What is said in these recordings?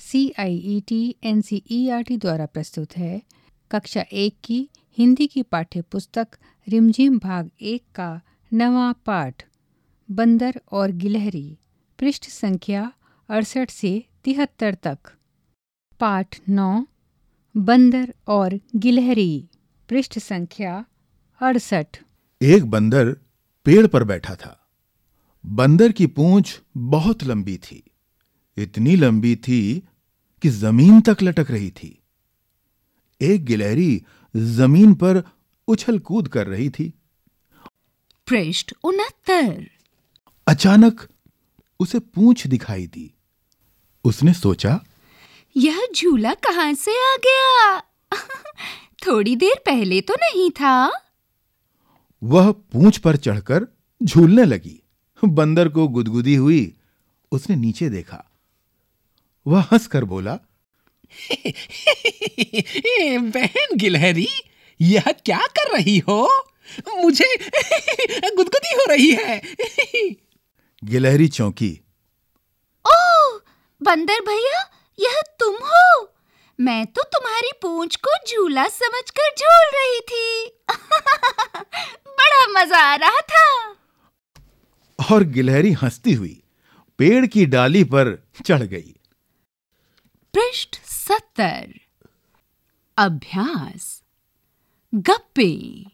CIET NCERT द्वारा प्रस्तुत है। कक्षा 1 की हिंदी की पाठ्य पुस्तक रिमझिम भाग 1 का 9वां पाठ बंदर और गिलहरी, पृष्ठ संख्या 68 से 73 तक। पाठ 9 बंदर और गिलहरी, पृष्ठ संख्या 68। एक बंदर पेड़ पर बैठा था। बंदर की पूंछ बहुत लंबी थी, इतनी लंबी थी कि जमीन तक लटक रही थी। एक गिलहरी जमीन पर उछल कूद कर रही थी। पृष्ठ 69। अचानक उसे पूंछ दिखाई दी। उसने सोचा, यह झूला कहां से आ गया? थोड़ी देर पहले तो नहीं था। वह पूंछ पर चढ़कर झूलने लगी। बंदर को गुदगुदी हुई। उसने नीचे देखा। वह हंसकर बोला, बहन गिलहरी, यह क्या कर रही हो? मुझे गुदगुदी हो रही है। गिलहरी चौंकी। ओह, बंदर भैया, यह तुम हो? मैं तो तुम्हारी पूंछ को झूला समझकर झूल रही थी। बड़ा मजा आ रहा था। और गिलहरी हंसती हुई पेड़ की डाली पर चढ़ गई। पृष्ठ 70। अभ्यास। गप्पे।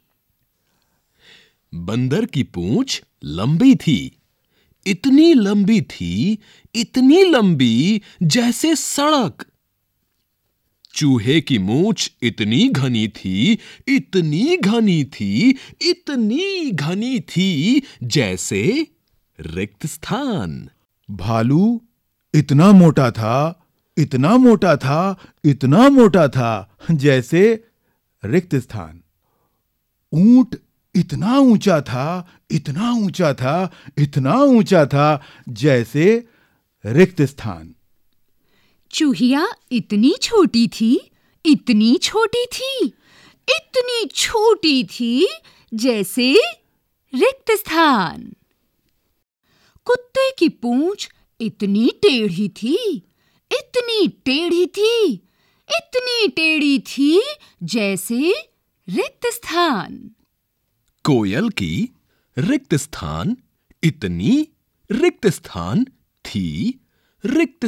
बंदर की पूंछ लंबी थी, इतनी लंबी थी, इतनी लंबी जैसे सड़क। चूहे की मूंछ इतनी घनी थी, इतनी घनी थी, इतनी घनी थी जैसे रिक्त स्थान। भालू इतना मोटा था, इतना मोटा था, इतना मोटा था जैसे रिक्त स्थान। ऊंट इतना ऊंचा था, इतना ऊंचा था, इतना ऊंचा था जैसे रिक्त स्थान। चूहिया इतनी छोटी थी, इतनी छोटी थी, इतनी छोटी थी जैसे रिक्त स्थान। कुत्ते की पूंछ इतनी टेढ़ी थी, इतनी टेढ़ी थी, इतनी टेढ़ी थी जैसे रिक्त स्थान। कोयल की रिक्त स्थान इतनी रिक्त स्थान थी, रिक्त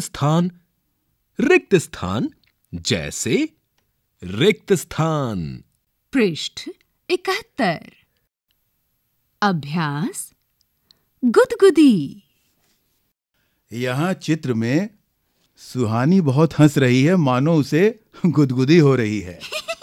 स्थान जैसे रिक्त स्थान। पृष्ठ 71। अभ्यास। गुदगुदी। यहां चित्र में सुहानी बहुत हंस रही है, मानो उसे गुदगुदी हो रही है।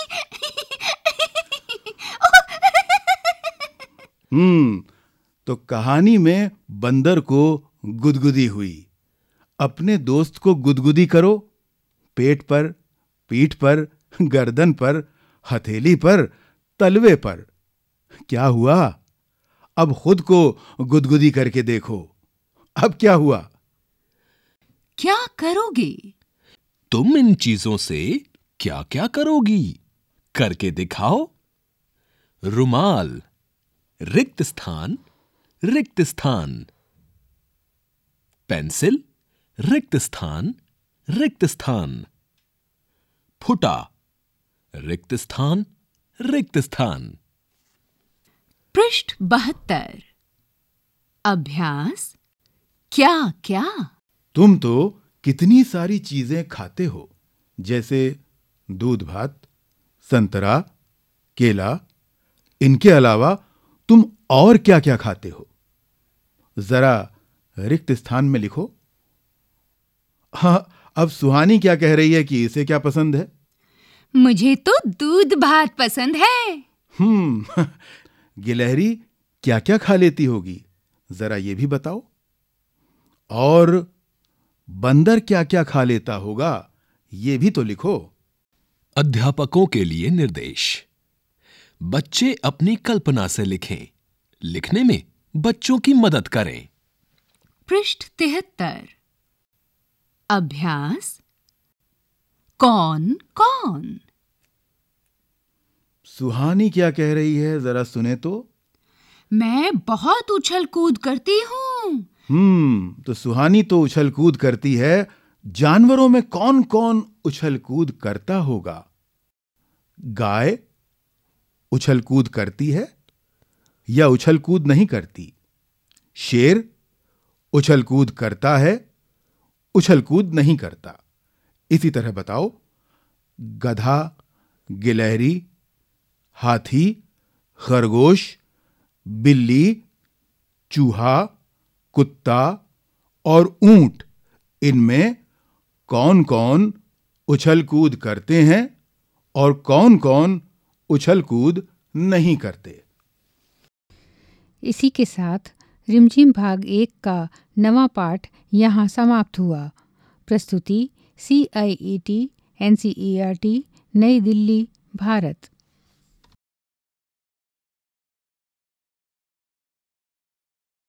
तो कहानी में बंदर को गुदगुदी हुई। अपने दोस्त को गुदगुदी करो। पेट पर, पीठ पर, गर्दन पर, हथेली पर, तलवे पर। क्या हुआ? अब खुद को गुदगुदी करके देखो। अब क्या हुआ? क्या करोगे? तुम इन चीजों से क्या क्या करोगी? करके दिखाओ। रुमाल, रिक्त स्थान, रिक्त स्थान। पेंसिल, रिक्त स्थान, रिक्त स्थान। फुटा, रिक्त स्थान, रिक्त स्थान। पृष्ठ 72। अभ्यास। क्या क्या? तुम तो कितनी सारी चीजें खाते हो, जैसे दूध भात, संतरा, केला। इनके अलावा तुम और क्या क्या खाते हो? जरा रिक्त स्थान में लिखो। हाँ, अब सुहानी क्या कह रही है कि इसे क्या पसंद है? मुझे तो दूध भात पसंद है। गिलहरी क्या क्या खा लेती होगी, जरा ये भी बताओ। और बंदर क्या क्या खा लेता होगा, ये भी तो लिखो। अध्यापकों के लिए निर्देश। बच्चे अपनी कल्पना से लिखें। लिखने में बच्चों की मदद करें। पृष्ठ 73। अभ्यास। कौन कौन? सुहानी क्या कह रही है, जरा सुने तो। मैं बहुत उछल कूद करती हूँ। तो सुहानी तो उछल कूद करती है, जानवरों में कौन कौन उछल कूद करता होगा? गाय उछल कूद करती है या उछल कूद नहीं करती? शेर उछल कूद करता है, उछल कूद नहीं करता। इसी तरह बताओ, गधा, गिलहरी, हाथी, खरगोश, बिल्ली, चूहा, कुत्ता और ऊंट, इनमें कौन कौन उछल कूद करते हैं और कौन कौन उछल कूद नहीं करते? इसी के साथ रिमझिम भाग 1 का नवा पाठ यहाँ समाप्त हुआ। प्रस्तुति CIET NCERT, नई दिल्ली, भारत।